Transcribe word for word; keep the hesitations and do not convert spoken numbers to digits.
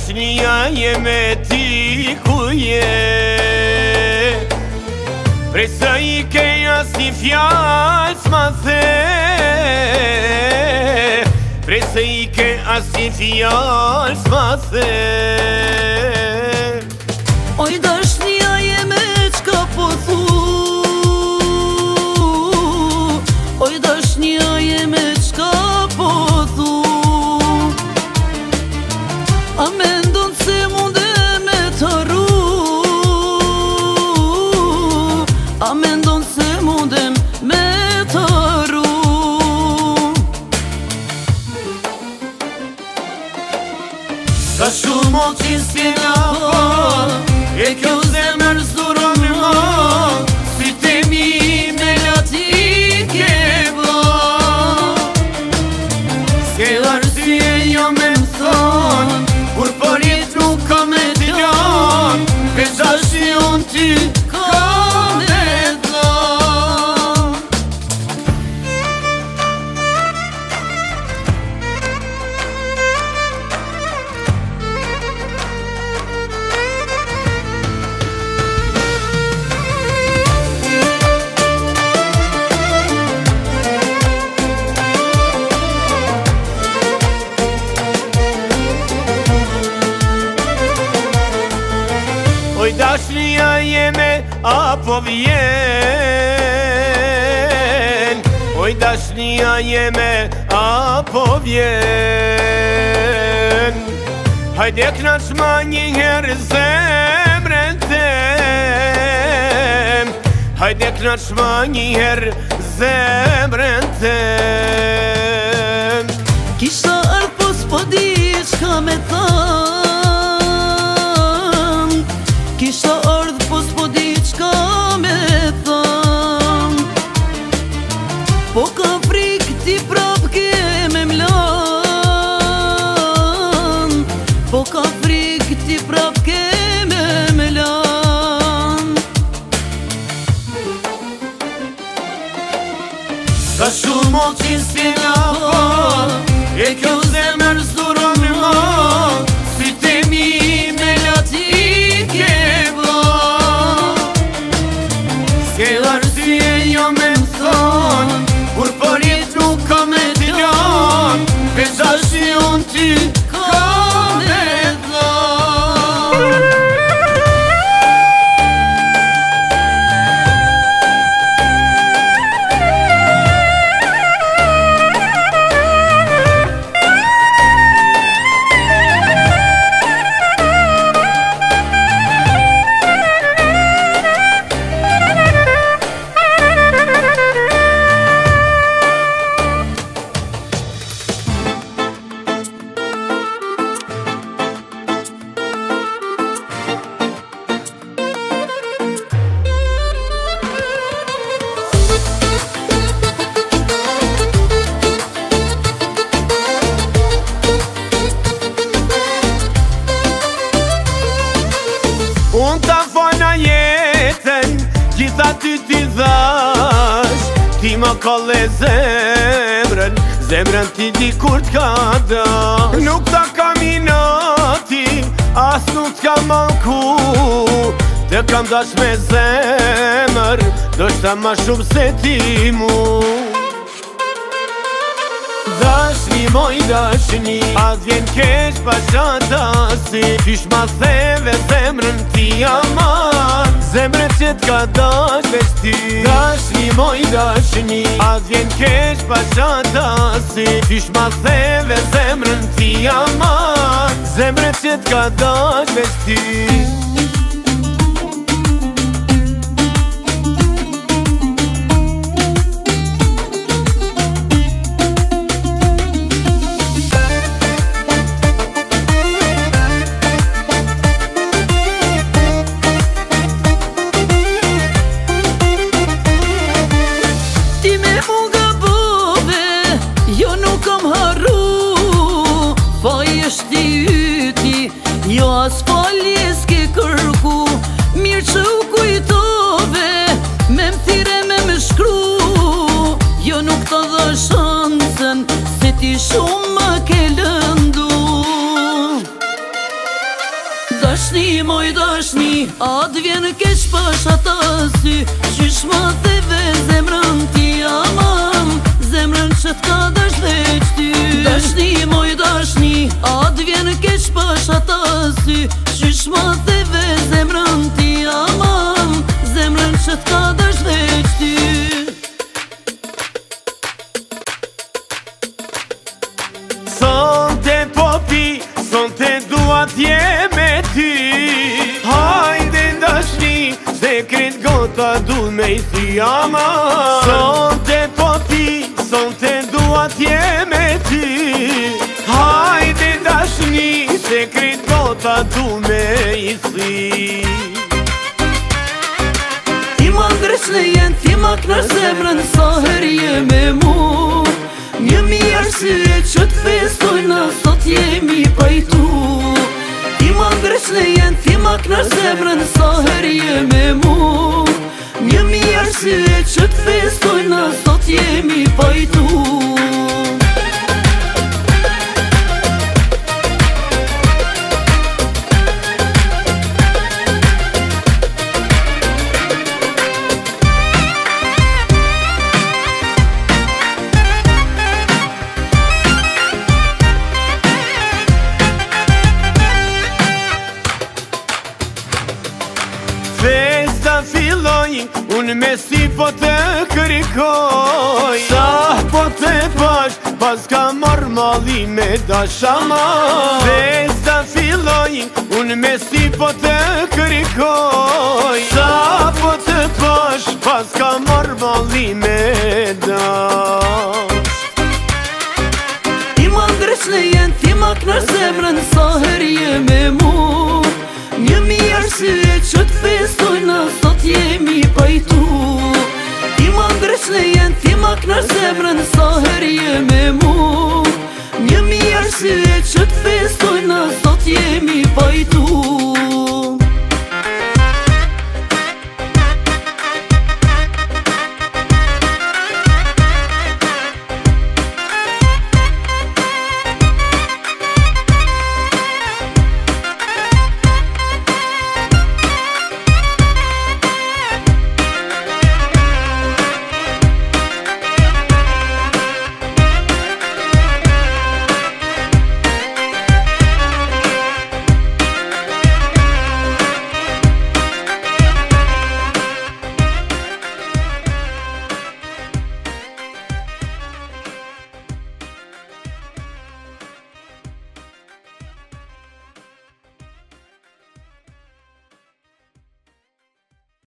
dashnia jeme ti ku je Prej së i ke asni fjallë s'ma the Prej së i ke asni fjallë s'ma the Oj dashnia jeme qka po thu Oj dashnia jeme qka po thu A mendon se munde me të ru A mendon se mundem me të ru Sa shumë o që s'jena po E kjo zemër s'duron më Si temi me lati ke bo S'ke arsye jo me më thonë Kur përit nuk ka me t'ilon Veç dashion ty ka me dhon Oj dashnia jeme apo vjen Oj dashnia jeme apo vjen Hajde knaq ma njëherë zemrën tem Hajde knaq ma njëherë zemrën tem Kisha ardh po s'po di qka me thën Kisha ardh po s'po di qka me thën Po ka frik ti prap ke me mlan Po ka frik ti prap ke me mlan Sa shumë o që s'jena po E kjo zemër s'duron më Si temi me lati ke bo S'ke arsye jo me më thonë Kur përit nuk ka me t'ilon Veç dashion ty ka me dhon Unë ta fajna jetën, gjitha ty t'i dhash Ti më kolle zemrën, zemrën ti di kur t'ka dash Nuk ta kam i nati, as nuk t'ka manku Të kam dash me zemër, do shta ma shumë se ti mu Dashni moj dashni, as vjen kesh pa shatasi Qysh ma theve zemrën ti aman Zemrën që t'ka dash veç ty Dashni moj dashni, as vjen kesh pa shatasi Qysh ma theve zemrën ti aman Zemrën që t'ka dash veç ty Jo as falje s'ke kër atë vjen keq pashat asy. Qysh ma theve zemrën ti aman, zemrën që t'ka dash veç ty. Dashni moj dashni, atë vjen keq pashat asy. Qysh ma theve zemrën ti aman, zemrën që t'ka dash veç ty. Sonte popi, sonte dua t'je me ty. Hajde dashni, sekret gota du me i thi aman. Sonte popi, sonte dua t'je me ty. Hajde dashni, sekret gota du me i thi. Ti ma ndreq në jen, ti ma knash zemrën, sa her je me mu. Një mi arsye që t'festojna, sot jemi pajtu. Ti ma ndreq në jen, ti ma knash zemrën, sa her je me mu. Një mi arsye që t'festojna, sot jemi pajtu. Festa filloj, unë me si po të kërikoj. Sa po të pash, pas ka marrë mali me dashama. Festa filloj, unë me si po të kërikoj. Sa po të pash, pas ka marrë mali me dash. Ti ma ndreq në jen, ti ma knash zemrën, sa her je me mu. Një mi arsye që t'festojna, sot jemi pajtu. Ti ma ndreq në jen, ti ma knash zemrën, sa her je me mu. Një mi arsye që t'festojna, sot jemi pajtu.